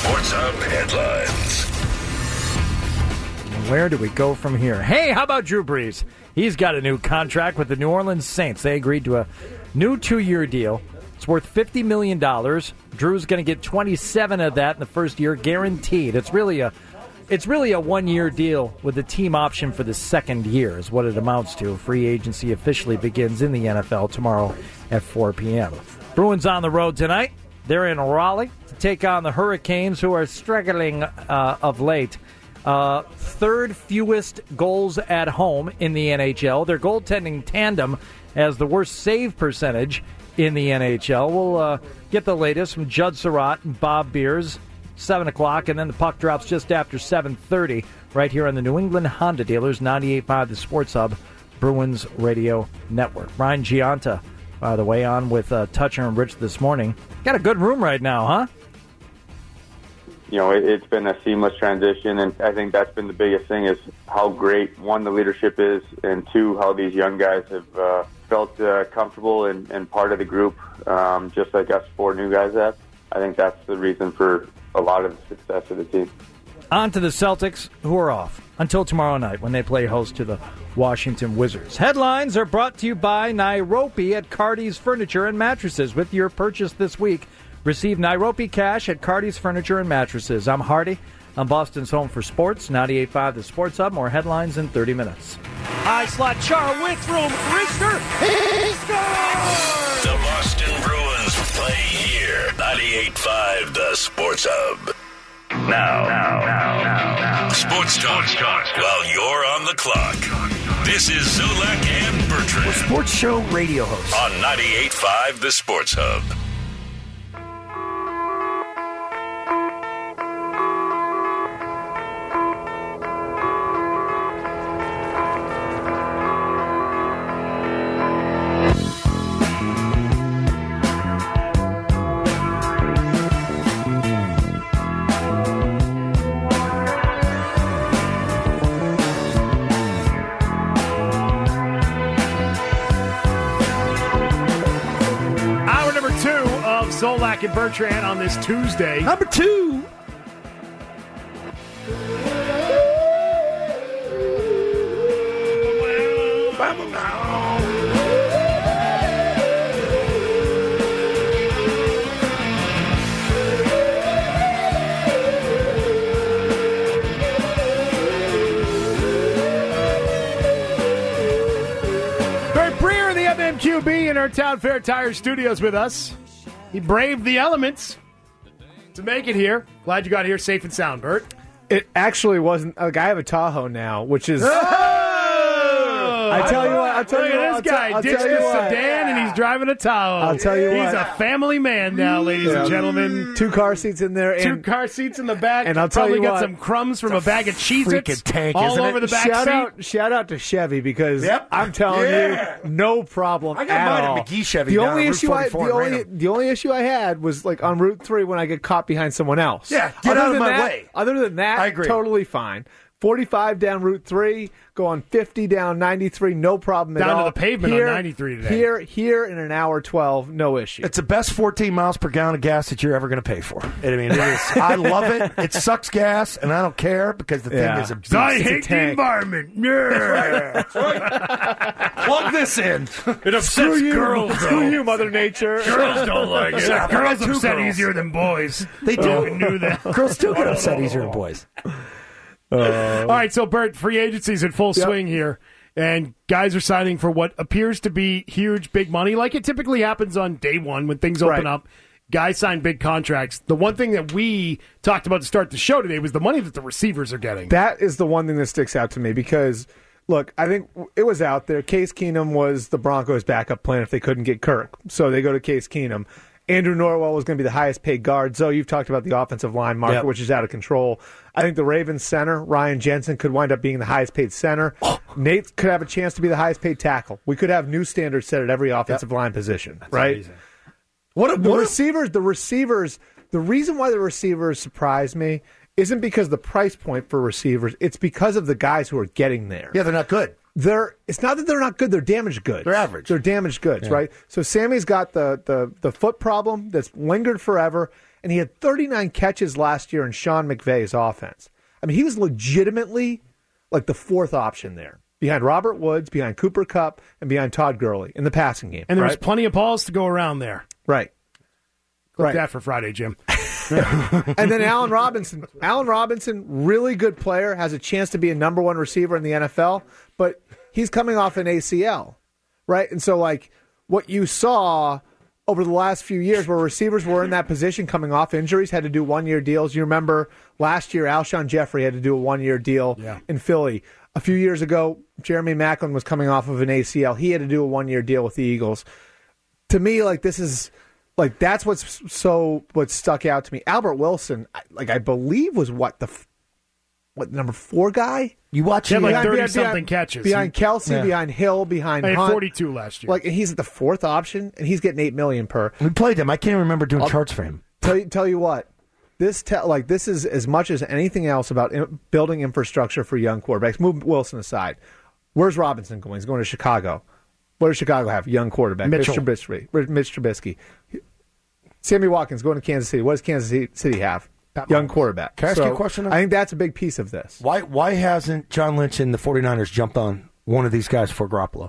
Sports Hub headlines. Where do we go from here? Hey, how about Drew Brees? He's got a new contract with the New Orleans Saints. They agreed to a new 2-year deal. It's worth $50 million. Drew's going to get 27 of that in the first year, guaranteed. It's really a 1-year deal with a team option for the second year is what it amounts to. Free agency officially begins in the NFL tomorrow at 4 p.m. Bruins on the road tonight. They're in Raleigh to take on the Hurricanes, who are struggling of late. Third fewest goals at home in the NHL. Their goaltending tandem has the worst save percentage in the NHL. We'll get the latest from Judd Surratt and Bob Beers, 7 o'clock, and then the puck drops just after 7:30 right here on the New England Honda Dealers, 98.5 The Sports Hub, Bruins Radio Network. Ryan Gianta, by the way, on with Toucher and Rich this morning. Got a good room right now, huh? You know, it's been a seamless transition, and I think that's been the biggest thing is how great, one, the leadership is, and two, how these young guys have felt comfortable and part of the group, just like us 4 new guys have. I think that's the reason for a lot of the success of the team. On to the Celtics, who are off until tomorrow night when they play host to the Washington Wizards. Headlines are brought to you by Nairobi at Cardi's Furniture and Mattresses. With your purchase this week, receive Nairobi cash at Cardi's Furniture and Mattresses. I'm Hardy. I'm Boston's home for sports. 98.5 The Sports Hub. More headlines in 30 minutes. High slot, Chara with room. Richter, he scores! The Boston Bruins play here. 98.5 The Sports Hub. Now. Sports talk while you're on the clock. This is Zolak and Bertrand. We're sports show radio hosts. On 98.5 The Sports Hub. Zolak and Bertrand on this Tuesday. Number 2. Bert Breer of the MMQB in our Town Fair Tire Studios with us. He braved the elements to make it here. Glad you got here safe and sound, Bert. It actually wasn't. Like, I have a Tahoe now, which is. I tell you what. Look at this guy. Ditched the sedan and he's driving a Tahoe. I'll tell you what. He's a family man now, ladies and gentlemen. 2 car seats in there. 2 car seats in the back. And I'll tell probably you got what, some crumbs from a bag of Cheez-Its tank, all isn't over it? the back seat. Shout out to Chevy because I'm telling you, no problem I got at mine all. at McGee Chevy. The down only on issue Route 44 in Raynham. the only issue I had was like on Route 3 when I get caught behind someone else. Yeah, get out of my way. Other than that, I agree. Totally fine. 45 down Route 3, go on 50 down 93, no problem at all. Down to the pavement on 93 today. Here in an hour 12, no issue. It's the best 14 miles per gallon of gas that you're ever going to pay for. I mean, it is. I love it. It sucks gas, and I don't care because the thing is a beast. I It's a hate the tank. environment. Yeah. That's right. Plug this in. It upsets girls, though. Screw you, Mother Nature. Girls don't like it. Yeah, Girls two upset girls. easier than boys. They do. I knew that. Girls still get upset easier than boys. All right, so Bert, free agency's in full swing here, and guys are signing for what appears to be huge, big money, like it typically happens on day one when things open up. Guys sign big contracts. The one thing that we talked about to start the show today was the money that the receivers are getting. That is the one thing that sticks out to me because, look, I think it was out there. Case Keenum was the Broncos' backup plan if they couldn't get Kirk. So they go to Case Keenum. Andrew Norwell was going to be the highest paid guard. So you've talked about the offensive line market, which is out of control. I think the Ravens center, Ryan Jensen, could wind up being the highest paid center. Nate could have a chance to be the highest paid tackle. We could have new standards set at every offensive line position, right? Amazing. The receivers, the reason why the receivers surprise me isn't because the price point for receivers. It's because of the guys who are getting there. Yeah, they're not good. It's not that they're not good, they're damaged goods. They're average. They're damaged goods, right? So Sammy's got the foot problem that's lingered forever, and he had 39 catches last year in Sean McVay's offense. I mean, he was legitimately like the fourth option there, behind Robert Woods, behind Cooper Kupp, and behind Todd Gurley in the passing game. And there was plenty of balls to go around there. Right. Clip that for Friday, Jim. And then Allen Robinson. Allen Robinson, really good player, has a chance to be a number one receiver in the NFL, but he's coming off an ACL, right? And so, like, what you saw over the last few years where receivers were in that position coming off injuries, had to do one-year deals. You remember last year, Alshon Jeffrey had to do a one-year deal in Philly. A few years ago, Jeremy Maclin was coming off of an ACL. He had to do a one-year deal with the Eagles. To me, like, this is... Like, that's what stuck out to me. Albert Wilson, I believe, was number 4 guy? You watch him like 30-something catches. Behind Kelsey, behind Hill, behind Hunt. 42 last year. Like, and he's at the fourth option, and he's getting $8 million per. We played him. I can't remember doing charts for him. Tell you what, this is as much as anything else about building infrastructure for young quarterbacks. Move Wilson aside. Where's Robinson going? He's going to Chicago. What does Chicago have? Young quarterback. Mitch Trubisky. Sammy Watkins going to Kansas City. What does Kansas City have? Young quarterback. Can I ask you a question? I think that's a big piece of this. Why hasn't John Lynch and the 49ers jumped on one of these guys for Garoppolo?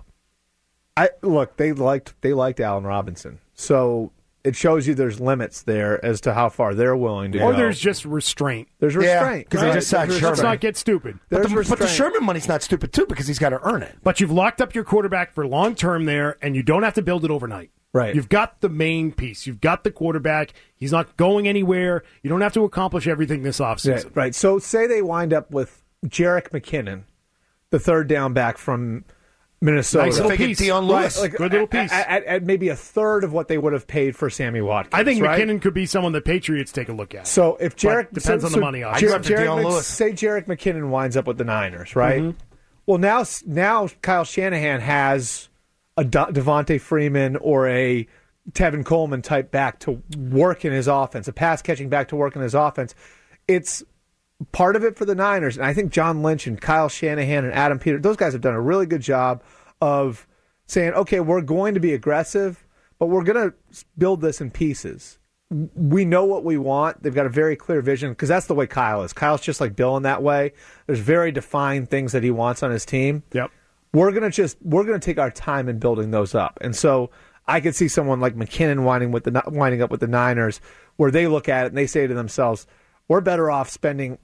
Look, they liked Allen Robinson. So it shows you there's limits there as to how far they're willing to go. Or there's just restraint. There's restraint. Because they just signed Sherman. Let's not get stupid. But the Sherman money's not stupid, too, because he's got to earn it. But you've locked up your quarterback for long term there, and you don't have to build it overnight. Right. You've got the main piece. You've got the quarterback. He's not going anywhere. You don't have to accomplish everything this offseason. Right. So say they wind up with Jerick McKinnon, the third down back from Minnesota. Nice little piece. Deion Lewis. Right, good little piece. At maybe a third of what they would have paid for Sammy Watkins. I think McKinnon could be someone the Patriots take a look at. So if Jerick... depends on the money, obviously. Say Jerick McKinnon winds up with the Niners, right? Mm-hmm. Well, now Kyle Shanahan has a Devontae Freeman or a Tevin Coleman type back to work in his offense, a pass-catching back to work in his offense. It's part of it for the Niners, and I think John Lynch and Kyle Shanahan and Adam Peters, those guys have done a really good job of saying, okay, we're going to be aggressive, but we're going to build this in pieces. We know what we want. They've got a very clear vision, because that's the way Kyle is. Kyle's just like Bill in that way. There's very defined things that he wants on his team. Yep. We're going to take our time in building those up. And so I could see someone like McKinnon winding up with the Niners, where they look at it and they say to themselves, we're better off spending,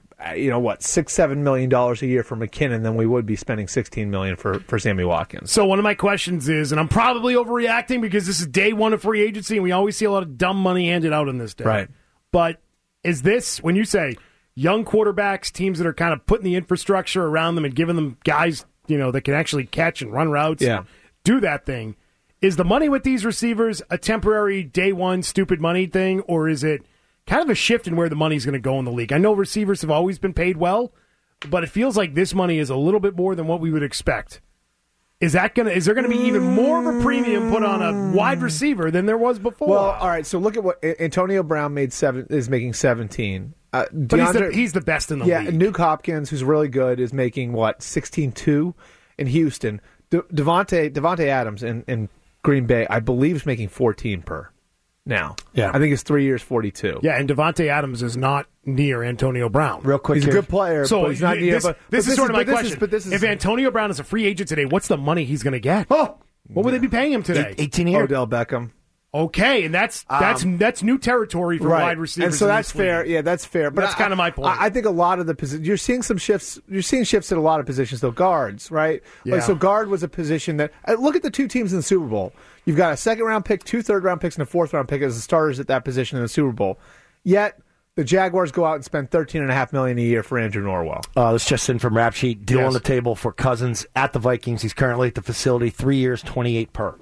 $6-7 million a year for McKinnon than we would be spending $16 million for Sammy Watkins. So one of my questions is, and I'm probably overreacting because this is day one of free agency, and we always see a lot of dumb money handed out on this day. Right. But is this, when you say young quarterbacks, teams that are kind of putting the infrastructure around them and giving them guys, that can actually catch and run routes, and do that thing, is the money with these receivers a temporary day one stupid money thing, or is it kind of a shift in where the money's going to go in the league? I know receivers have always been paid well, but it feels like this money is a little bit more than what we would expect. Is there going to be even more of a premium put on a wide receiver than there was before? Well, all right. So look at what Antonio Brown is making 17. But he's the best in the league. Yeah, Nuke Hopkins, who's really good, is making 16.2 in Houston. Devontae Adams in Green Bay, I believe, is making 14 per. Now, I think it's 3 years, 42. Yeah, and Devontae Adams is not near Antonio Brown. Real quick, he's a good player, but he's not near. This is sort of my question. If Antonio Brown is a free agent today, what's the money he's going to get? Oh, what would they be paying him today? 18 a year. Odell Beckham. Okay, and that's new territory for wide receivers. And so that's fair. Yeah, that's fair. But that's kind of my point. I think a lot of the positions, you're seeing some shifts. You're seeing shifts at a lot of positions, though. Guards, right? Yeah. So guard was a position that. Look at the two teams in the Super Bowl. You've got a second-round pick, 2 third-round picks, and a fourth-round pick as the starters at that position in the Super Bowl. Yet the Jaguars go out and spend $13.5 million a year for Andrew Norwell. This just in from Rap Sheet. Deal on the table for Cousins at the Vikings. He's currently at the facility. 3 years, 28 per.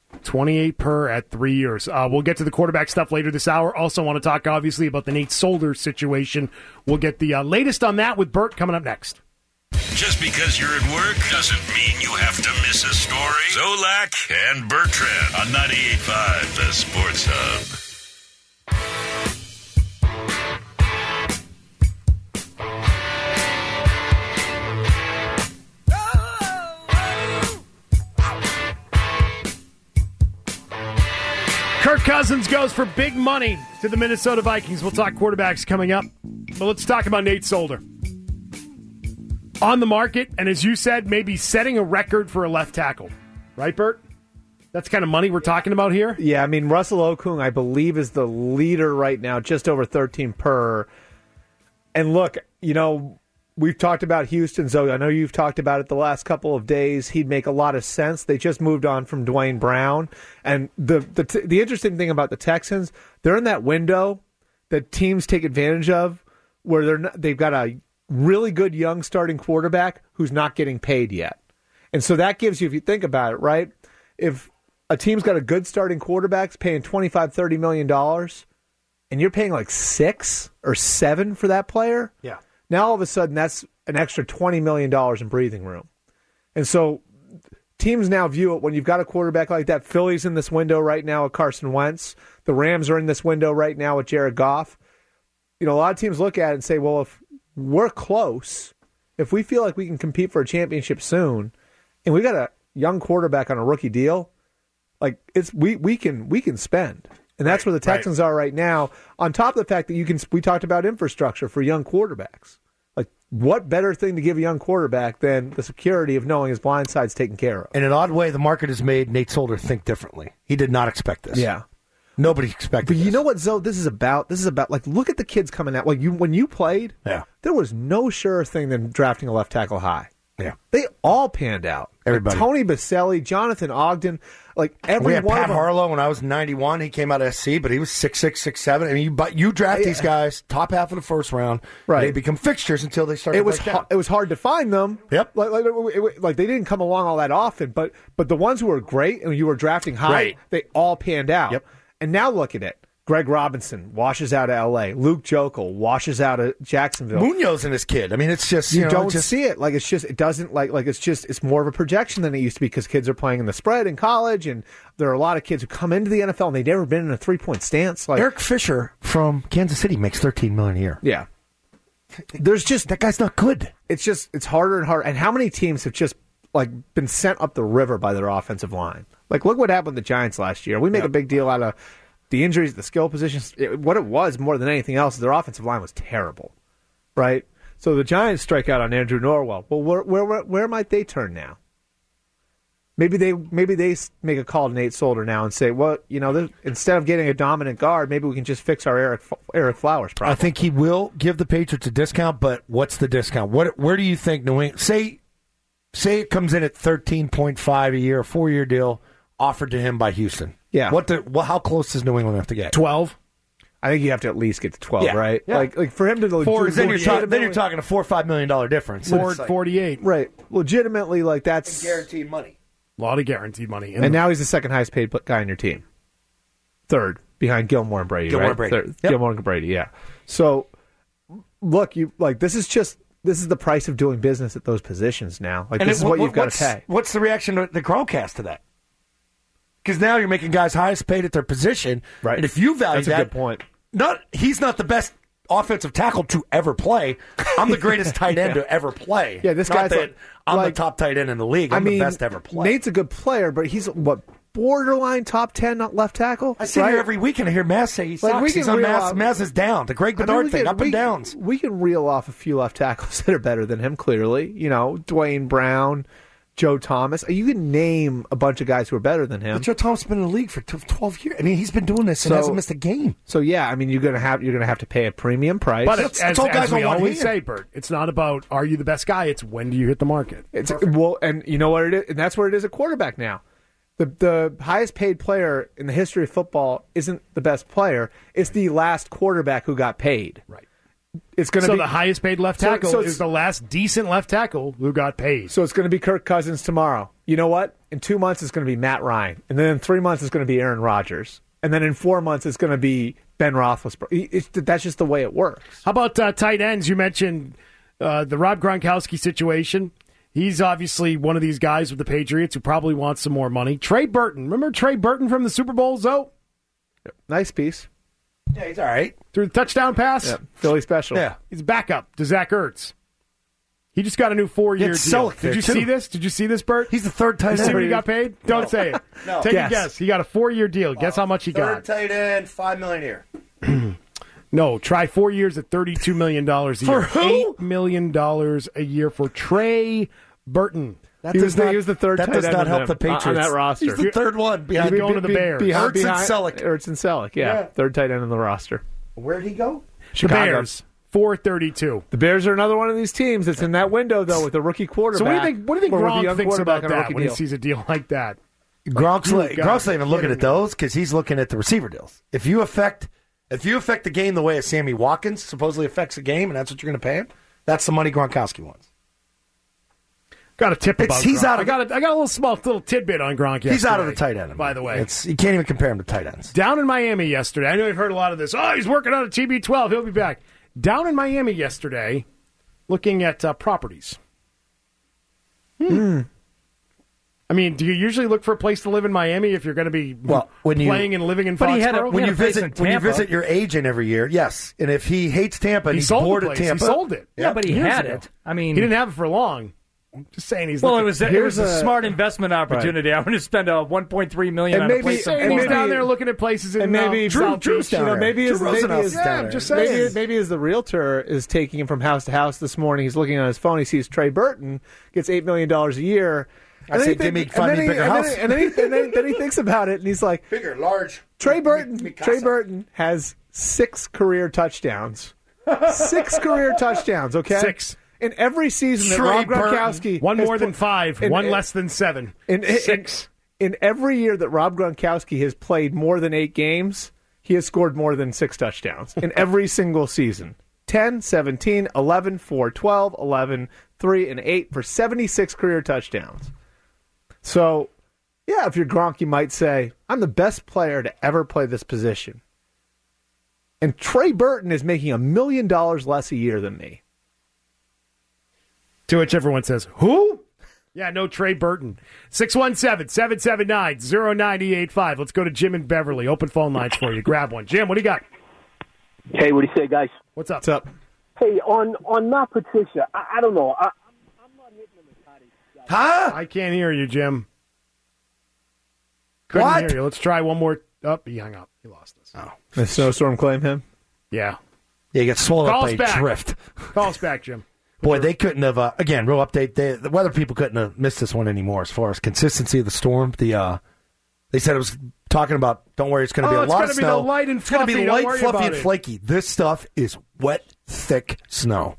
28 per at 3 years. We'll get to the quarterback stuff later this hour. Also want to talk, obviously, about the Nate Solder situation. We'll get the latest on that with Bert coming up next. Just because you're at work doesn't mean you have to miss a story. Zolak and Bertrand on 98.5, the Sports Hub. Kirk Cousins goes for big money to the Minnesota Vikings. We'll talk quarterbacks coming up. But let's talk about Nate Solder. On the market, and as you said, maybe setting a record for a left tackle. Right, Bert? That's kind of money we're talking about here? Yeah, I mean, Russell Okung, I believe, is the leader right now, just over 13 per. And look, we've talked about Houston, Zoe. I know you've talked about it the last couple of days. He'd make a lot of sense. They just moved on from Dwayne Brown. And the interesting thing about the Texans, they're in that window that teams take advantage of where they've got a really good young starting quarterback who's not getting paid yet. And so that gives you, if you think about it, right, if a team's got a good starting quarterback paying $25-30 million, and you're paying like 6 or 7 for that player, yeah. Now all of a sudden that's an extra $20 million in breathing room. And so teams now view it when you've got a quarterback like that. Philly's in this window right now with Carson Wentz. The Rams are in this window right now with Jared Goff. A lot of teams look at it and say, well, if we're close, if we feel like we can compete for a championship soon, and we got a young quarterback on a rookie deal, like we can spend. And that's where the Texans are right now. On top of the fact that we talked about infrastructure for young quarterbacks. Like, what better thing to give a young quarterback than the security of knowing his blind side's taken care of? In an odd way, the market has made Nate Solder think differently. He did not expect this. Yeah. Nobody expected But this. you know what, Zoe? This is about, like, look at the kids coming out. Like, when you played, there was no surer thing than drafting a left tackle high. Yeah. They all panned out. Everybody. Like Tony Baselli, Jonathan Ogden, like every we had one Pat of them. Harlow when I was 91. He came out of SC, but he was 6'6", 6'7". I mean, you draft these guys top half of the first round. Right. They become fixtures until they start. It was hard to find them. Yep. Like they didn't come along all that often, but the ones who were great and you were drafting high, they all panned out. Yep. And now look at it. Greg Robinson washes out of L.A. Luke Jokel washes out of Jacksonville. Munoz and his kid. I mean, it's just you don't see it. Like it's more of a projection than it used to be because kids are playing in the spread in college, and there are a lot of kids who come into the NFL and they've never been in a 3-point stance. Like Eric Fisher from Kansas City makes $13 million a year. Yeah, there's just that guy's not good. It's harder and harder. And how many teams have just like been sent up the river by their offensive line? Like look what happened with the Giants last year. We make a big deal out of the injuries, the skill positions. What it was more than anything else, their offensive line was terrible, right? So the Giants strike out on Andrew Norwell. Well, where might they turn now? Maybe they make a call to Nate Solder now and say, well, instead of getting a dominant guard, maybe we can just fix our Eric Flowers problem. I think he will give the Patriots a discount, but what's the discount? Where do you think New England? Say it comes in at 13.5 a year, a 4-year deal offered to him by Houston. Yeah. How close does New England have to get? 12. I think you have to at least get to 12, right? Yeah. Like for him to then you're talking a $4 or $5 million difference. 48. Right. Legitimately, like that's guaranteed money. A lot of guaranteed money. And now he's the second highest paid guy on your team. Third, behind Gilmore and Brady. Gilmore right? and Brady. Third, Yep. Gilmore and Brady, yeah. So look, this is the price of doing business at those positions now. Like this is what you've got to pay. What's the reaction to the Chromecast to that? Because now you're making guys highest paid at their position, right? And if you value that's a good point. He's not the best offensive tackle to ever play. I'm the greatest tight end to ever play. Yeah, this guy's I'm the top tight end in the league. I'm the best to ever play. Nate's a good player, but he's borderline top 10 left tackle. I sit here every week and I hear Maz say he sucks. He's on Maz is down. The Greg Bedard thing, up and downs. We can reel off a few left tackles that are better than him. Clearly, Dwayne Brown. Joe Thomas. You can name a bunch of guys who are better than him. But Joe Thomas has been in the league for 12 years. I mean, he's been doing this and hasn't missed a game. So yeah, I mean, you're gonna have to pay a premium price. But that's all guys we want always say, Bert, it's not about are you the best guy. It's when do you hit the market. And you know what it is, and that's where it is at quarterback now. The highest paid player in the history of football isn't the best player. It's the last quarterback who got paid. Right. It's going to be the highest paid left tackle is the last decent left tackle who got paid. So it's going to be Kirk Cousins tomorrow. You know what? In 2 months it's going to be Matt Ryan, and then in 3 months it's going to be Aaron Rodgers, and then in 4 months it's going to be Ben Roethlisberger. That's just the way it works. How about tight ends? You mentioned the Rob Gronkowski situation. He's obviously one of these guys with the Patriots who probably wants some more money. Trey Burton. Remember Trey Burton from the Super Bowl, Zoe? Nice piece. Yeah, he's all right. Through the touchdown pass? Yeah, Philly special. Yeah. He's backup to Zach Ertz. He just got a new 4-year deal. Did you see this? Did you see this, Bert? He's the third tight end. You see what he got paid? Don't say it. No. Take a guess. He got a 4-year deal. Guess how much he got. Third tight end, $5 million a year. No, try 4 years at $32 million a year. For who? $8 million a year for Trey Burton. He was the third That tight does end not on help the Patriots. on that roster. He's the third one behind He's going to the Bears. Ertz and Selleck. Ertz and Selleck, yeah. Third tight end on the roster. Where'd he go? The Bears, 432. The Bears are another one of these teams that's in that window, though, with a rookie quarterback. So what do you think or with a Gronk young thinks about quarterback on a that rookie when he deal? sees a deal like that? Gronk's not even looking kidding at those because he's looking at the receiver deals. If you affect the game the way a Sammy Watkins supposedly affects the game, and that's what you're going to pay him, that's the money Gronkowski wants. Got a tip about he's Gronk. out of- I got a little tidbit on Gronk yesterday. He's out of the tight end. By the way. You can't even compare him to tight ends. Down in Miami yesterday, I know you've heard a lot of this. Oh, he's working on a TB12. He'll be back. Down in Miami yesterday, looking at properties. I mean, do you usually look for a place to live in Miami if you're going to be playing and living in But he had Foxborough? a place in When you Tampa. visit your agent every year, yes. And if he hates Tampa and he he's sold bored the at place. Tampa, He sold it. Yeah, but he Years had ago. it. I mean, He didn't have it for long. I'm just saying he's well, looking. it was a smart investment opportunity. I'm going to spend $1.3 million on a place in And he's Florida. down there looking at places in And maybe South Drew's Beach. down there. Maybe Maybe as the realtor is taking him from house to house this morning, he's looking on his phone. He sees Trey Burton gets $8 million a year. I say, give me find me a bigger house. And then he thinks about it, and he's like, Bigger, large. Trey Burton has 6 career touchdowns. 6 career touchdowns. Okay, 6. In every season that Rob Gronkowski one has more than 5, one less than 7. 6. In every year that Rob Gronkowski has played more than 8 games, he has scored more than 6 touchdowns in every single season. 10, 17, 11, 4, 12, 11, 3, and 8 for 76 career touchdowns. So, yeah, if you're Gronk, you might say, I'm the best player to ever play this position. And Trey Burton is making $1 million less a year than me. To which everyone says, who? Yeah, no, Trey Burton. 617-779-0985. Let's go to Jim in Beverly. Open phone lines for you. Grab one. Jim, what do you got? Hey, what do you say, guys? What's up? What's up? Hey, on Matt Patricia, I don't know. I'm not hitting him as hard as Huh? I can't hear you, Jim. Couldn't What? hear you. Let's try one more. Oh, he hung up. He lost us. Oh. The snowstorm claim him? Yeah. Yeah, you get swallowed Call up us by a back. drift. Call us back, Jim. Boy, they couldn't have. Again, real update. The weather people couldn't have missed this one anymore as far as consistency of the storm. They said it was talking about. Don't worry, it's going to be a lot of It's snow. gonna be the light and It's going to fluffy. be Don't light, worry fluffy, about and it. flaky. This stuff is wet, thick snow.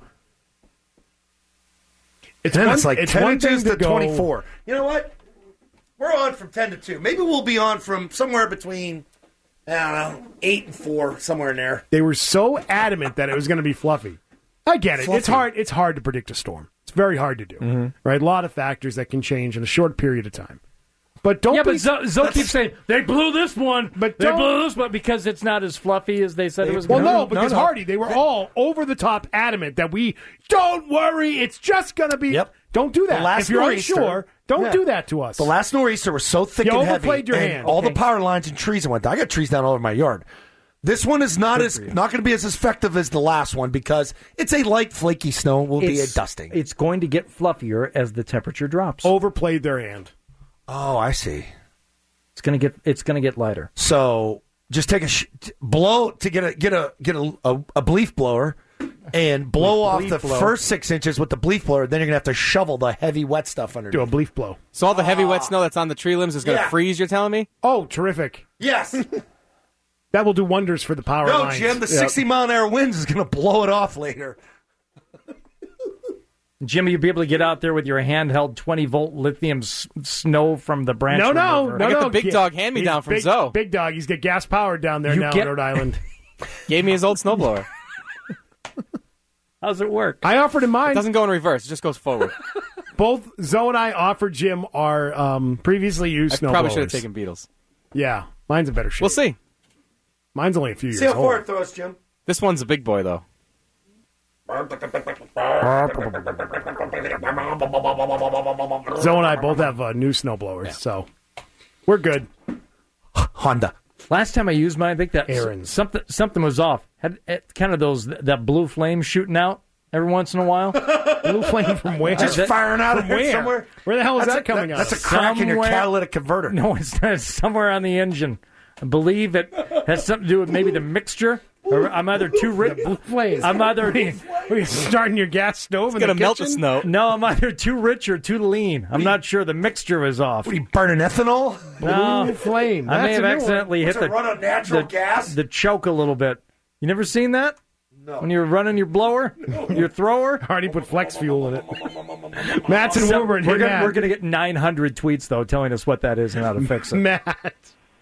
It's And then one, it's like it's 10 one thing inches to go- 24. You know what? We're on from 10 to 2. Maybe we'll be on from somewhere between, I don't know, 8 and 4, somewhere in there. They were so adamant that it was going to be fluffy. I get it. Fluffy. It's hard. It's hard to predict a storm. It's very hard to do. Right? A lot of factors that can change in a short period of time. But don't. Yeah, be, but Zoe keeps saying they blew this one, But they don't- blew this one because it's not as fluffy as they said it was Well, going to no, be. because Hardy, they were all over the top adamant that we don't worry. It's just going to be. Yep. Don't do that. The last If you're nor'easter- unsure, don't Yeah. do that to us. The last nor'easter was so thick You and heavy, overplayed your and hand. all the Okay. power lines and trees went down. I got trees down all over my yard. This one is not going to be as effective as the last one because it's a light, flaky snow. It will be a dusting. It's going to get fluffier as the temperature drops. Overplayed their hand. Oh, I see. It's going to get lighter. So just take blow to get a bleaf blower and blow off the first 6 inches with the bleaf blower. Then you're gonna have to shovel the heavy wet stuff underneath. Do a bleaf blow. So all the heavy wet snow that's on the tree limbs is going to Yeah. freeze, you're telling me? Oh, terrific. Yes. That will do wonders for the power No, lines. Jim. The 60-mile-an-hour winds is gonna blow it off later. Jimmy, you'll be able to get out there with your handheld 20-volt lithium snow from the branch No, remover. I got the big dog hand-me-down from big, Zoe. Big dog. He's got gas powered down there You now get- in Rhode Island. Gave me his old snowblower. How's it work? I offered him mine. It doesn't go in reverse. It just goes forward. Both Zoe and I offered Jim our previously used I snow probably should blowers. have taken Beatles. Yeah, mine's a better shape. We'll see. Mine's only a few years See how far old. it throws, Jim. This one's a big boy, though. Zoe and I both have new snow blowers, so we're good. Honda. Last time I used mine, I think that Aaron's. something was off. Had kind of that blue flame shooting out. every once in a while. Blue flame from where? Just firing out of where? somewhere. Where the hell is that coming out? That's a crack in your Somewhere- catalytic converter. No, it's not. It's somewhere on the engine. I believe it has something to do with maybe the mixture. Or I'm either too rich. Flames. I'm either Are you starting your gas stove in Gonna the melt the kitchen? snow. no. I'm either too rich or too lean. I'm not sure. The mixture is off. What are you burning ethanol? No. Blue flame. I may That's have a new one. accidentally hit What's it, run on natural gas? the choke a little bit. You never seen that? No. When you're running your blower, your thrower. Already put flex fuel in it. Matt's and So Wilbur. we're gonna get 900 tweets though telling us what that is and how to fix it. Matt.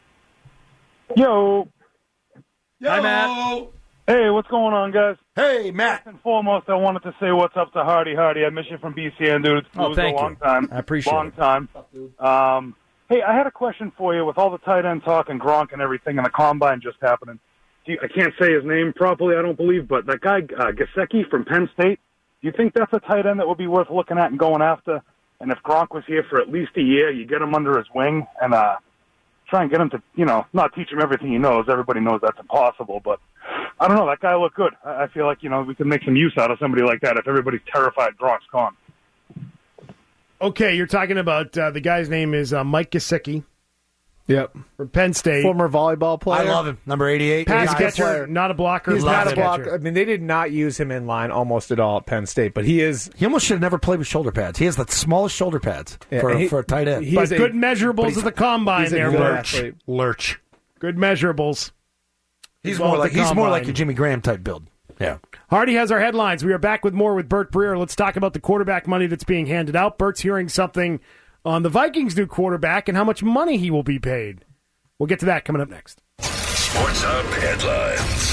Yo. Hi, Matt. Hey, what's going on, guys? Hey, Matt. First and foremost, I wanted to say what's up to Hardy. I miss you from BCN, dude. It Oh, was thank a long you. time. I appreciate long it. time. Hey, I had a question for you with all the tight end talk and Gronk and everything and the combine just happening. I can't say his name properly, I don't believe, but that guy, Gesicki from Penn State, do you think that's a tight end that would be worth looking at and going after? And if Gronk was here for at least a year, you get him under his wing and try and get him to, not teach him everything he knows. Everybody knows that's impossible, but I don't know. That guy looked good. I feel like, we could make some use out of somebody like that if everybody's terrified Gronk's gone. Okay, you're talking about the guy's name is Mike Gesicki Yep. from Penn State. Former volleyball player. I love him. Number 88. Pass Nice catcher, player. not a blocker. He's pass not a blocker. catcher. I mean, they did not use him in line almost at all at Penn State, but he is. He almost should have never played with shoulder pads. He has the smallest shoulder pads Yeah, for, and he- for a tight end. he But is a- good measurables at the combine he's a there, good Lurch. athlete. Lurch. Good measurables. He's Well, more at like the he's more like combine. a Jimmy Graham type build. Yeah. Hardy has our headlines. We are back with more with Bert Breer. Let's talk about the quarterback money that's being handed out. Bert's hearing something on the Vikings' new quarterback and how much money he will be paid. We'll get to that coming up next. Sports Hub headlines.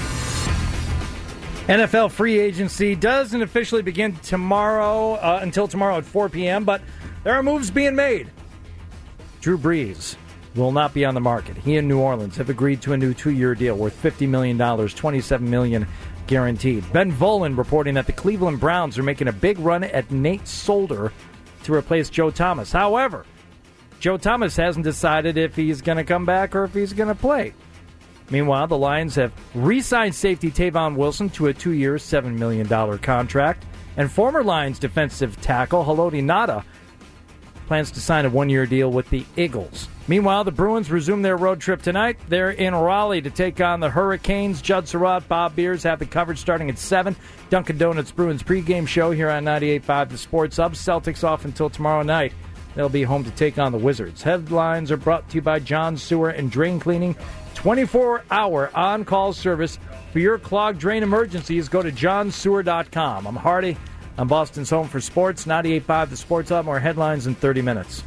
NFL free agency doesn't officially begin tomorrow until tomorrow at 4 p.m., but there are moves being made. Drew Brees will not be on the market. He and New Orleans have agreed to a new 2-year deal worth $50 million, $27 million guaranteed. Ben Volen reporting that the Cleveland Browns are making a big run at Nate Solder to replace Joe Thomas. However, Joe Thomas hasn't decided if he's going to come back or if he's going to play. Meanwhile, the Lions have re-signed safety Tavon Wilson to a 2-year, $7 million contract. And former Lions defensive tackle Haloti Ngata plans to sign a 1-year deal with the Eagles. Meanwhile, the Bruins resume their road trip tonight. They're in Raleigh to take on the Hurricanes. Judd Surratt, Bob Beers have the coverage starting at 7. Dunkin' Donuts Bruins pregame show here on 98.5 The Sports Hub. Celtics off until tomorrow night. They'll be home to take on the Wizards. Headlines are brought to you by John Sewer and Drain Cleaning. 24-hour on-call service for your clogged drain emergencies. Go to johnsewer.com. I'm Hardy. I'm Boston's home for sports. 98.5 The Sports Hub. More headlines in 30 minutes.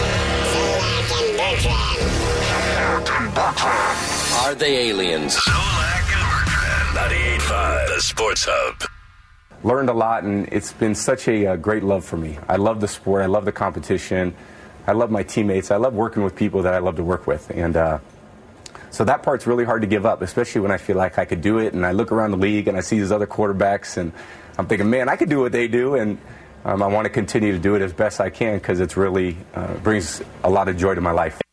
Are they aliens? Zolak and Bertrand. 98.5 The Sports Hub. Learned a lot, and it's been such a great love for me. I love the sport. I love the competition. I love my teammates. I love working with people that I love to work with. And so that part's really hard to give up, especially when I feel like I could do it. And I look around the league, and I see these other quarterbacks, and I'm thinking, man, I could do what they do. And I want to continue to do it as best I can because it's really brings a lot of joy to my life.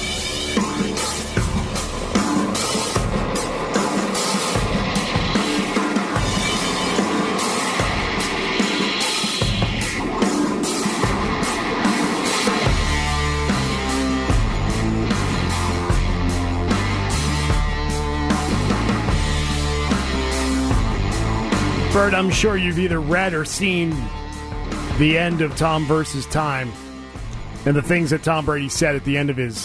Bert, I'm sure you've either read or seen the end of Tom versus Time and the things that Tom Brady said at the end of his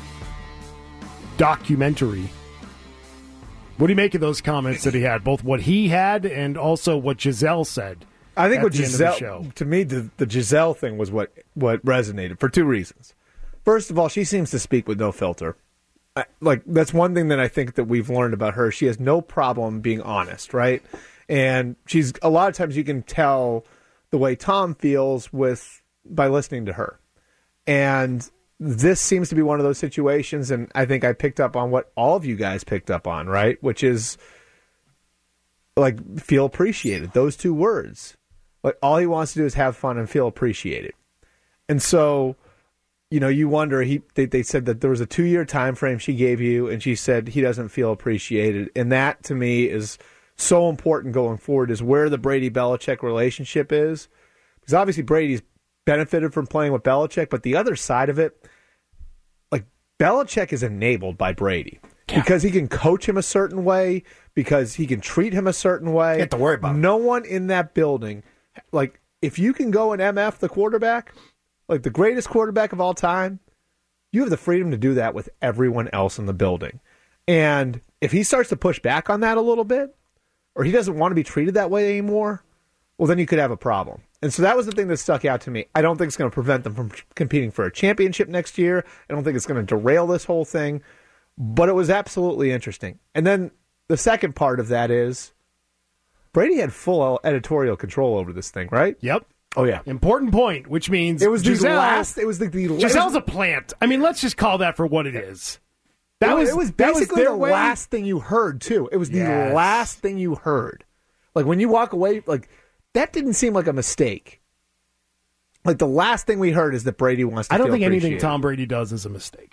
documentary. What do you make of those comments that he had, both what he had and also what Giselle said? I think at what the end of the Giselle, show? to me, the Giselle thing was what resonated for two reasons. First of all, she seems to speak with no filter. That's one thing that I think that we've learned about her. She has no problem being honest, right? And she's a lot of times you can tell the way Tom feels by listening to her. And this seems to be one of those situations, and I think I picked up on what all of you guys picked up on, right? Which is feel appreciated. Those two words. All he wants to do is have fun and feel appreciated. And so, you wonder, they said that there was a 2-year time frame she gave you, and she said he doesn't feel appreciated. And that, to me, is so important going forward is where the Brady-Belichick relationship is. Because obviously Brady's benefited from playing with Belichick, but the other side of it, like Belichick is enabled by Brady. Because he can coach him a certain way, because he can treat him a certain way. You have to worry about it. No one in that building, like, if you can go and MF the quarterback, like the greatest quarterback of all time, you have the freedom to do that with everyone else in the building. And if he starts to push back on that a little bit, or he doesn't want to be treated that way anymore, well, then you could have a problem. And so that was the thing that stuck out to me. I don't think it's going to prevent them from competing for a championship next year. I don't think it's going to derail this whole thing. But it was absolutely interesting. And then the second part of that is Brady had full editorial control over this thing, right? Yep. Oh, yeah. Important point, which means it was Giselle, the last. It was Giselle's a plant. I mean, let's just call that for what it is. It was basically the way. last thing you heard, too. It was the last thing you heard. Like, when you walk away, like, that didn't seem like a mistake. Like, the last thing we heard is that Brady wants to I don't feel think anything appreciated. Tom Brady does is a mistake.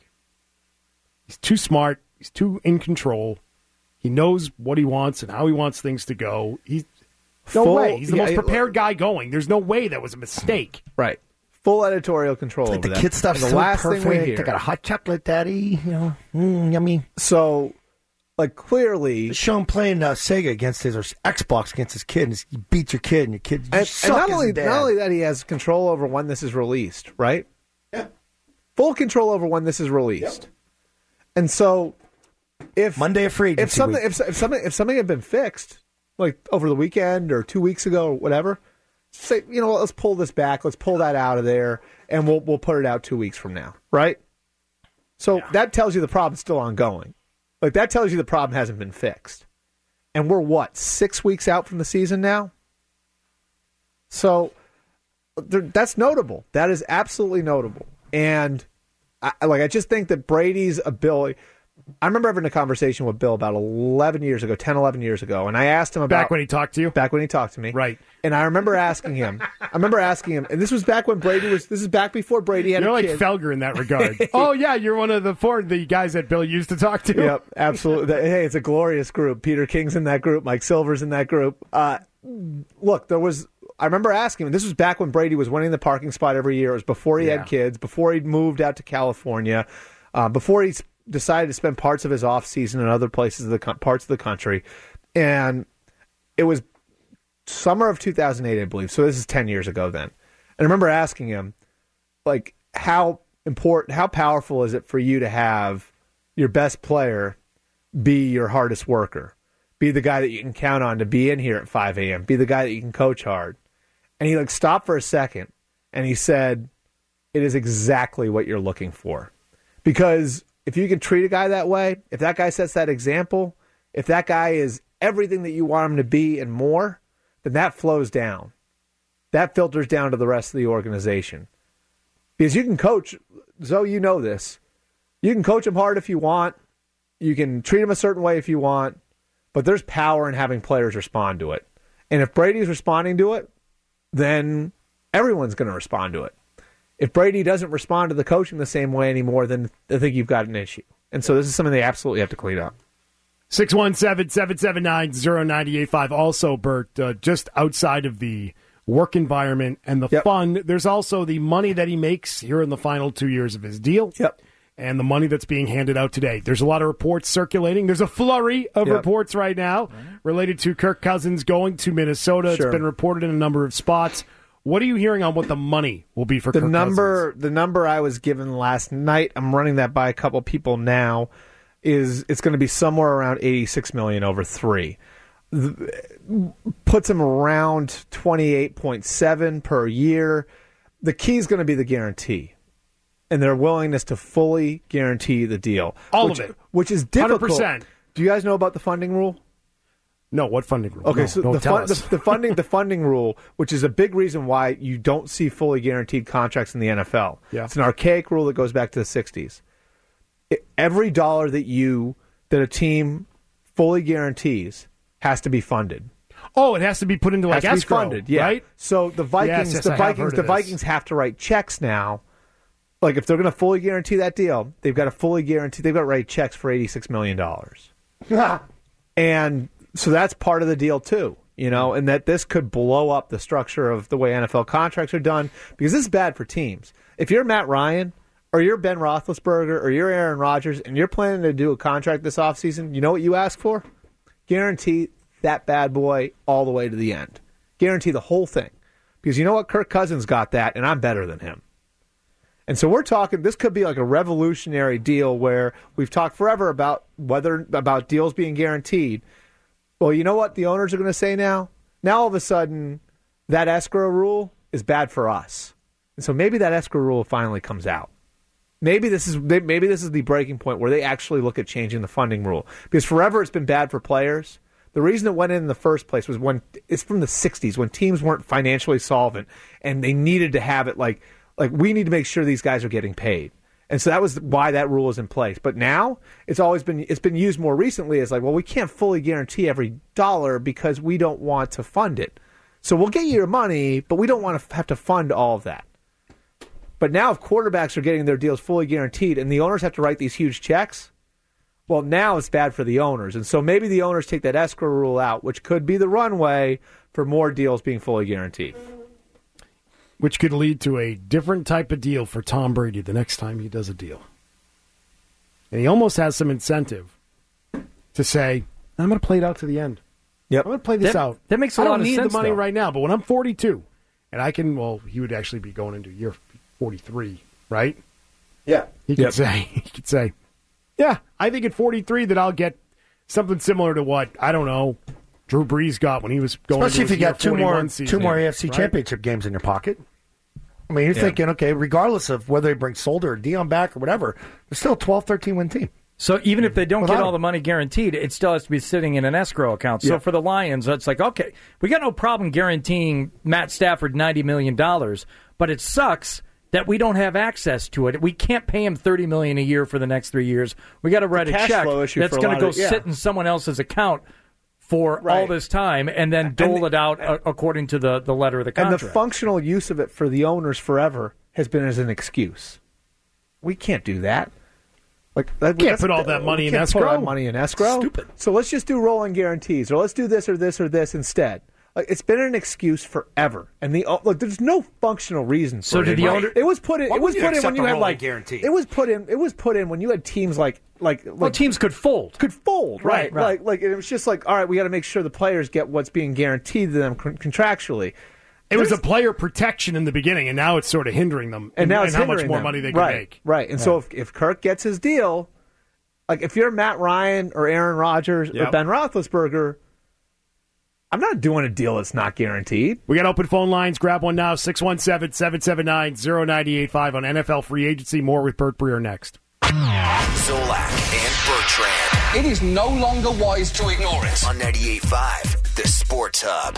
He's too smart. He's too in control. He knows what he wants and how he wants things to go. He's no way. He's the most prepared guy going. There's no way that was a mistake. Right. Full editorial control Like over the that. kid stuff's the so last perfect. thing we hear. They got a hot chocolate daddy, yummy. So, like, clearly, Show him playing Sega against his, or Xbox against his kid, and he beats your kid, and your kid and suck not only that, he has control over when this is released, right? Yeah. Full control over when this is released. Yep. And so, if Monday of free agency if something had been fixed, like over the weekend or 2 weeks ago or whatever, say, let's pull this back, let's pull that out of there, and we'll put it out 2 weeks from now, right? So that tells you the problem's still ongoing. Like, that tells you the problem hasn't been fixed. And we're 6 weeks out from the season now? So that's notable. That is absolutely notable. And I just think that Brady's ability. I remember having a conversation with Bill about 11 years ago, and I asked him about... Back when he talked to you? Back when he talked to me. Right. And I remember asking him, and this was back when this is back before Brady had You're a like kid. Felger in that regard. Oh, yeah, you're one of the guys that Bill used to talk to. Yep, absolutely. Hey, it's a glorious group. Peter King's in that group. Mike Silver's in that group. Look, I remember asking him, this was back when Brady was winning the parking spot every year. It was before he had kids, before he'd moved out to California, before he decided to spend parts of his off season in other places, parts of the country. And it was summer of 2008, I believe. So this is 10 years ago then. And I remember asking him, like, how powerful is it for you to have your best player be your hardest worker? Be the guy that you can count on to be in here at 5 a.m. Be the guy that you can coach hard. And he stopped for a second, and he said, it is exactly what you're looking for. Because if you can treat a guy that way, if that guy sets that example, if that guy is everything that you want him to be and more, then that flows down. That filters down to the rest of the organization. Because you can coach, Zoe, you know this. You can coach him hard if you want. You can treat him a certain way if you want. But there's power in having players respond to it. And if Brady's responding to it, then everyone's going to respond to it. If Brady doesn't respond to the coaching the same way anymore, then I think you've got an issue. And so this is something they absolutely have to clean up. 617-779-0985. Also, Bert, just outside of the work environment and the fun, there's also the money that he makes here in the final 2 years of his deal. Yep. And the money that's being handed out today. There's a lot of reports circulating. There's a flurry of reports right now related to Kirk Cousins going to Minnesota. Sure. It's been reported in a number of spots. What are you hearing on what the money will be for Kirk Cousins? The number I was given last night, I'm running that by a couple people now, is it's going to be somewhere around $86 million over 3. Puts him around 28.7 per year. The key is going to be the guarantee and their willingness to fully guarantee the deal. All of it. Which is difficult. 100%. Do you guys know about the funding rule? No, what funding rule? Okay, no, so the funding rule, which is a big reason why you don't see fully guaranteed contracts in the NFL. Yeah. It's an archaic rule that goes back to the 60s. Every dollar that a team fully guarantees has to be funded. Oh, it has to be put into like escrow, funded, yeah. right? So the Vikings, Yes, the Vikings have to write checks now. Like if they're going to fully guarantee that deal, they've got to write checks for $86 million. And So that's part of the deal too, and that this could blow up the structure of the way NFL contracts are done, because this is bad for teams. If you're Matt Ryan or you're Ben Roethlisberger or you're Aaron Rodgers and you're planning to do a contract this offseason, you know what you ask for? Guarantee that bad boy all the way to the end. Guarantee the whole thing. Because you know what? Kirk Cousins got that, and I'm better than him. And so we're talking, this could be like a revolutionary deal where we've talked forever about deals being guaranteed. Well, you know what the owners are going to say now? Now all of a sudden, that escrow rule is bad for us. And so maybe that escrow rule finally comes out. Maybe this is the breaking point where they actually look at changing the funding rule. Because forever it's been bad for players. The reason it went in the first place was when it's from the 60s, when teams weren't financially solvent and they needed to have it like we need to make sure these guys are getting paid. And so that was why that rule is in place. But now it's been used more recently as we can't fully guarantee every dollar because we don't want to fund it. So we'll get you your money, but we don't want to have to fund all of that. But now if quarterbacks are getting their deals fully guaranteed and the owners have to write these huge checks, well, now it's bad for the owners. And so maybe the owners take that escrow rule out, which could be the runway for more deals being fully guaranteed. Which could lead to a different type of deal for Tom Brady the next time he does a deal. And he almost has some incentive to say, I'm going to play it out to the end. Yep. I'm going to play this out. That makes a lot of sense. I don't need the money though. right now, but when I'm 42, and I can, he would actually be going into year 43, right? Yeah. He could say, yeah, I think at 43 that I'll get something similar to what, I don't know, Drew Brees got when he was going Especially into if you got two more AFC right? championship games in your pocket. I mean, you're thinking, okay, regardless of whether they bring Solder or Dion back or whatever, they're still a 12, 13-win team. So even if they don't get all the money guaranteed, it still has to be sitting in an escrow account. So for the Lions, it's like, okay, we got no problem guaranteeing Matt Stafford $90 million, but it sucks that we don't have access to it. We can't pay him $30 million a year for the next 3 years. We got to write a check that's going to go sit in someone else's account for all this time and then dole it out according to the letter of the contract. And the functional use of it for the owners forever has been as an excuse. We can't do that. Can't put all that money in escrow. Put all that money in escrow. Stupid. So let's just do rolling guarantees, or let's do this or this or this instead. It's been an excuse forever, and there's no functional reason for it. So did the owner? It was put in. It was put in when you had guarantee. It was put in. It was put in when you had teams like teams could fold. Right. Like it was just like, all right, we got to make sure the players get what's being guaranteed to them contractually. It was a player protection in the beginning, and now it's sort of hindering them. And now it's how much hindering more them. money they can make. Right. And so if Kirk gets his deal, like if you're Matt Ryan or Aaron Rodgers or Ben Roethlisberger, I'm not doing a deal that's not guaranteed. We got open phone lines. Grab one now, 617-779-0985 on NFL free agency. More with Bert Breer next. Zolak and Bertrand. It is no longer wise to ignore it. On 98.5, the Sports Hub.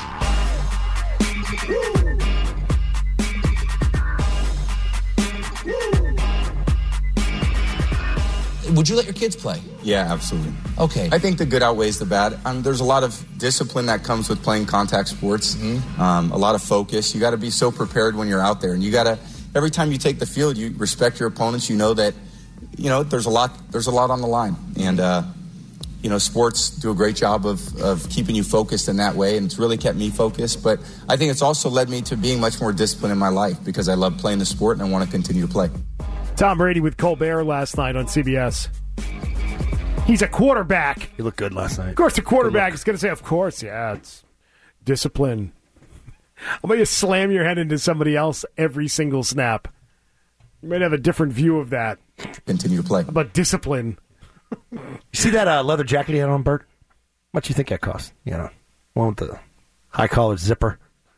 Would you let your kids play? Yeah, absolutely. Okay. I think the good outweighs the bad. There's a lot of discipline that comes with playing contact sports. Mm-hmm. A lot of focus. You got to be so prepared when you're out there, and you got to. Every time you take the field, you respect your opponents. You know that, there's a lot on the line, and sports do a great job of keeping you focused in that way, and it's really kept me focused. But I think it's also led me to being much more disciplined in my life because I love playing the sport and I want to continue to play. Tom Brady with Colbert last night on CBS. He's a quarterback. He looked good last night. Of course, the quarterback is going to say, of course, it's discipline. I'm going to slam your head into somebody else every single snap. You might have a different view of that. Continue to play. About discipline. You see that leather jacket he had on, Bert? How much do you think that cost? One with the high collar zipper.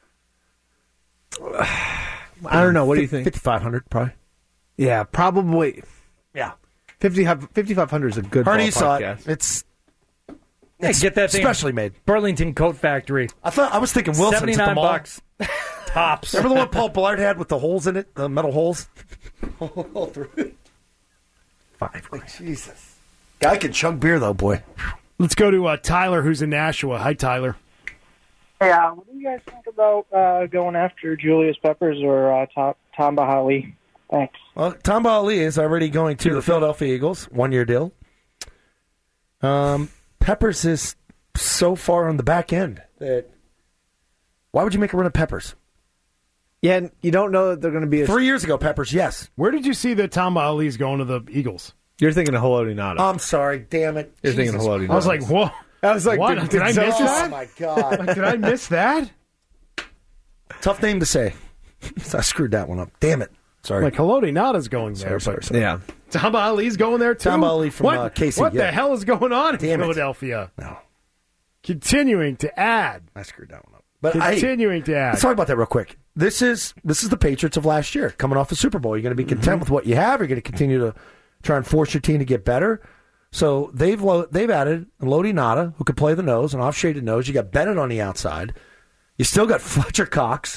I don't know. What do you think? $5,500 probably. Yeah, probably. Yeah. 5,500 is a good Already ballpark saw it. guess. It's get that thing. Specially made. Burlington Coat Factory. I was thinking Wilson's at the mall. $79. Tops. Remember the one Paul Blart had with the holes in it? The metal holes? All through it. $5. Jesus. Guy can chug beer, though, boy. Let's go to Tyler, who's in Nashua. Hi, Tyler. Hey, what do you guys think about going after Julius Peppers or Tamba Hali? Thanks. Well, Tamba Ali is already going to the Philadelphia Eagles. 1-year deal. Peppers is so far on the back end that why would you make a run at Peppers? Yeah, and you don't know that they're going to be 3 years ago, Peppers, yes. Where did you see that Tamba Ali's going to the Eagles? You're thinking of Haloti Ngata. I'm sorry, damn it. You're thinking of Haloti Ngata. I was like, whoa. I was like, what? Did I miss that? Oh, my God. Like, did I miss that? Tough name to say. I screwed that one up. Damn it. Sorry. Like, Haloti Ngata's going there. Sorry. Yeah. Tamba Ali's going there, too? Tamba Ali from KC. What yeah. the hell is going on in Damn it. Philadelphia? No. Continuing to add. I screwed that one up. But Continuing to add. Let's talk about that real quick. This is the Patriots of last year, coming off the Super Bowl. You're going to be content with what you have. You're going to continue to try and force your team to get better. So they've added Haloti Ngata, who can play the nose, an off-shaded nose. You got Bennett on the outside. You still got Fletcher Cox.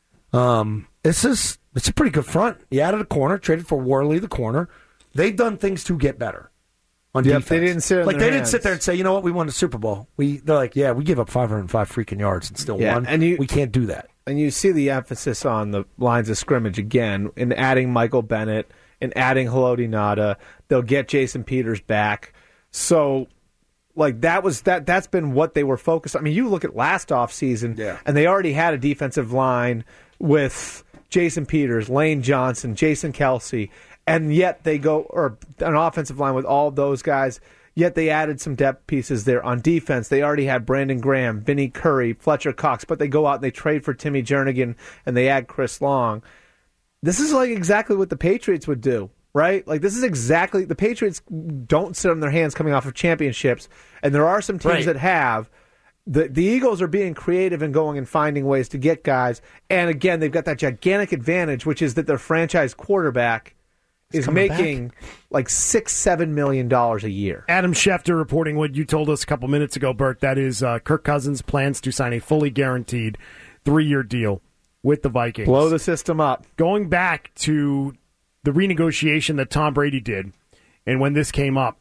It's a pretty good front. You added a corner, traded for Worley, the corner. They've done things to get better on defense. They didn't sit they didn't sit there and say, you know what, we won the Super Bowl. They're like, yeah, we gave up 505 freaking yards and still won. And we can't do that. And you see the emphasis on the lines of scrimmage again in adding Michael Bennett and adding Haloti Ngata. They'll get Jason Peters back. So, like, that's been what they were focused on. I mean, you look at last offseason, and they already had a defensive line with Jason Peters, Lane Johnson, Jason Kelsey, and yet they go, or an offensive line with all those guys, yet they added some depth pieces there on defense. They already had Brandon Graham, Vinny Curry, Fletcher Cox, but they go out and they trade for Timmy Jernigan and they add Chris Long. This is like exactly what the Patriots would do, right? Like, this is exactly, the Patriots don't sit on their hands coming off of championships, and there are some teams that have. The Eagles are being creative and going and finding ways to get guys, and again, they've got that gigantic advantage, which is that their franchise quarterback is making like $6-7 million a year. Adam Schefter reporting what you told us a couple minutes ago, Bert. That is Kirk Cousins plans to sign a fully guaranteed 3-year deal with the Vikings. Blow the system up. Going back to the renegotiation that Tom Brady did, and when this came up,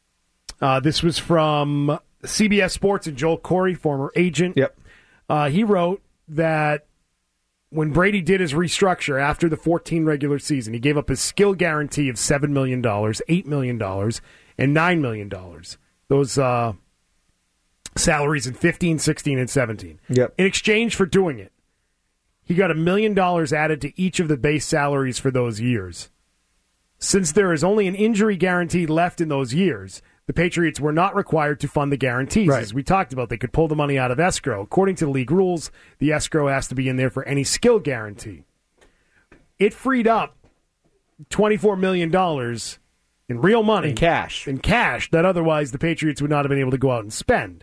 this was from CBS Sports and Joel Corey, former agent. Yep. He wrote that when Brady did his restructure after the 14 regular season, he gave up his skill guarantee of $7 million, $8 million, and $9 million. Those salaries in 15, 16, and 17. Yep. In exchange for doing it, he got $1 million added to each of the base salaries for those years. Since there is only an injury guarantee left in those years, the Patriots were not required to fund the guarantees. Right. As we talked about, they could pull the money out of escrow. According to the league rules, the escrow has to be in there for any skill guarantee. It freed up $24 million in real money. In cash. That otherwise the Patriots would not have been able to go out and spend.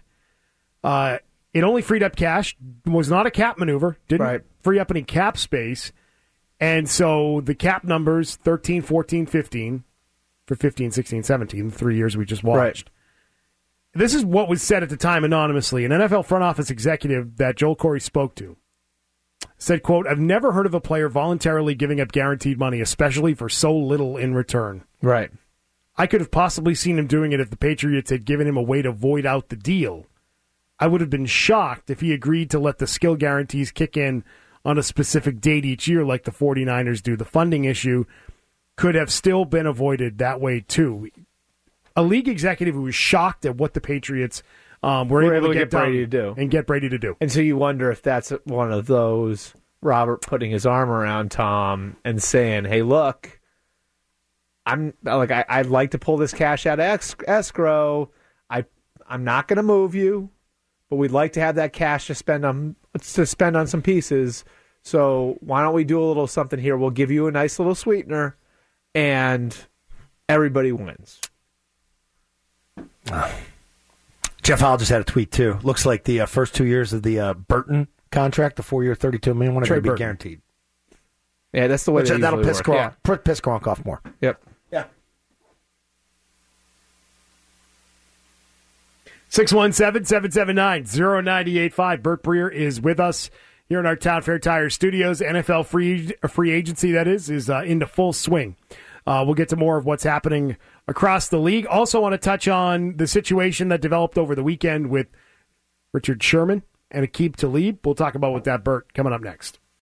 It only freed up cash, was not a cap maneuver, didn't free up any cap space. And so the cap numbers, 13, 14, 15, for 15, 16, 17, the 3 years we just watched. Right. This is what was said at the time anonymously. An NFL front office executive that Joel Corey spoke to said, quote, "I've never heard of a player voluntarily giving up guaranteed money, especially for so little in return." Right. I could have possibly seen him doing it if the Patriots had given him a way to void out the deal. I would have been shocked if he agreed to let the skill guarantees kick in on a specific date each year like the 49ers do. The funding issue could have still been avoided that way, too. A league executive who was shocked at what the Patriots were able to get Brady to do. And get Brady to do. And so you wonder if that's one of those, Robert putting his arm around Tom and saying, hey, look, I'd like to pull this cash out of escrow. I'm not going to move you, but we'd like to have that cash to spend on some pieces. So why don't we do a little something here? We'll give you a nice little sweetener, and everybody wins. Jeff Howell just had a tweet, too. Looks like the first 2 years of the Burton contract, the 4-year, $32 million, are going to be guaranteed. Yeah, that's the way that'll piss work. piss Gronk off more. Yep. Yeah. 617-779-0985. Bert Breer is with us here in our Town Fair Tire studios. NFL free agency, that is into full swing. We'll get to more of what's happening across the league. Also want to touch on the situation that developed over the weekend with Richard Sherman and Aqib Talib. We'll talk about with that, Bert, coming up next.